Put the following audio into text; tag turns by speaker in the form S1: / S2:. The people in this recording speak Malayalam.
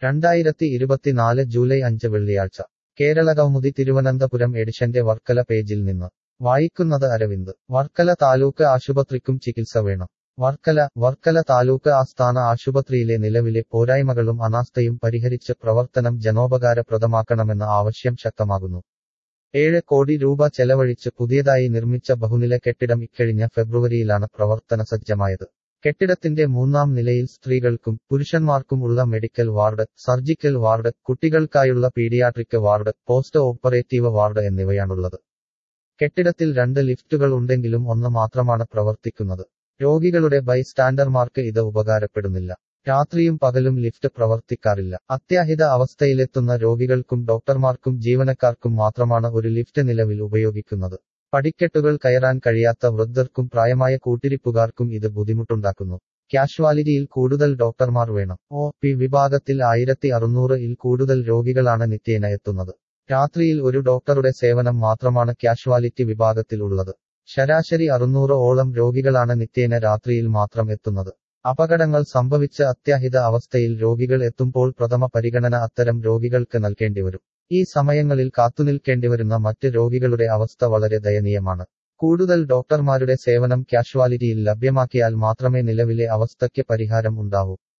S1: 2024 ജൂലൈ 5 വെള്ളിയാഴ്ച കേരളകൗമുദി തിരുവനന്തപുരം എഡിഷന്റെ വർക്കല പേജിൽ നിന്ന് വായിക്കുന്നത് അരവിന്ദ്. വർക്കല താലൂക്ക് ആശുപത്രിക്കും ചികിത്സ വേണം. വർക്കല താലൂക്ക് ആസ്ഥാന ആശുപത്രിയിലെ നിലവിലെ പോരായ്മകളും അനാസ്ഥയും പരിഹരിച്ച് പ്രവർത്തനം ജനോപകാരപ്രദമാക്കണമെന്ന ആവശ്യം ശക്തമാകുന്നു. 7 കോടി രൂപ ചെലവഴിച്ച് പുതിയതായി നിർമ്മിച്ച ബഹുനില കെട്ടിടം ഇക്കഴിഞ്ഞ ഫെബ്രുവരിയിലാണ് പ്രവർത്തനസജ്ജമായത്. കെട്ടിടത്തിന്റെ 3ാം നിലയിൽ സ്ത്രീകൾക്കും പുരുഷന്മാർക്കും ഉള്ള മെഡിക്കൽ വാർഡ്, സർജിക്കൽ വാർഡ്, കുട്ടികൾക്കായുള്ള paediatric ward, post operative ward എന്നിവയാണുള്ളത്. കെട്ടിടത്തിൽ 2 ലിഫ്റ്റുകൾ ഉണ്ടെങ്കിലും 1 മാത്രമാണ് പ്രവർത്തിക്കുന്നത്. രോഗികളുടെ ബൈസ്റ്റാൻഡർമാർക്ക് ഇത് ഉപകാരപ്പെടുന്നില്ല. രാത്രിയും പകലും ലിഫ്റ്റ് പ്രവർത്തിക്കാറില്ല. അത്യാഹിത അവസ്ഥയിലെത്തുന്ന രോഗികൾക്കും ഡോക്ടർമാർക്കും ജീവനക്കാർക്കും മാത്രമാണ് ഒരു ലിഫ്റ്റ് നിലവിൽ ഉപയോഗിക്കുന്നത്. പടിക്കെട്ടുകൾ കയറാൻ കഴിയാത്ത വൃദ്ധർക്കും പ്രായമായ കൂട്ടിരിപ്പുകാർക്കും ഇത് ബുദ്ധിമുട്ടുണ്ടാക്കുന്നു. കാഷ്വാലിറ്റിയിൽ കൂടുതൽ ഡോക്ടർമാർ വേണം. OP വിഭാഗത്തിൽ 1600-ൽ കൂടുതൽ രോഗികളാണ് നിത്യേന എത്തുന്നത്. രാത്രിയിൽ ഒരു ഡോക്ടറുടെ സേവനം മാത്രമാണ് കാഷ്വാലിറ്റി വിഭാഗത്തിൽ ഉള്ളത്. ശരാശരി 600-ഓളം രോഗികളാണ് നിത്യേന രാത്രിയിൽ മാത്രം എത്തുന്നത്. അപകടങ്ങൾ സംഭവിച്ച അത്യാഹിത അവസ്ഥയിൽ രോഗികൾ എത്തുമ്പോൾ പ്രഥമ പരിഗണന അത്തരം രോഗികൾക്ക് നൽകേണ്ടിവരും. ഈ സമയങ്ങളിൽ കാത്തുനിൽക്കേണ്ടിവരുന്ന മറ്റ് രോഗികളുടെ അവസ്ഥ വളരെ ദയനീയമാണ്. കൂടുതൽ ഡോക്ടർമാരുടെ സേവനം കാഷ്വാലിറ്റിയിൽ ലഭ്യമാക്കിയാൽ മാത്രമേ നിലവിലെ അവസ്ഥയ്ക്ക് പരിഹാരം ഉണ്ടാവൂ.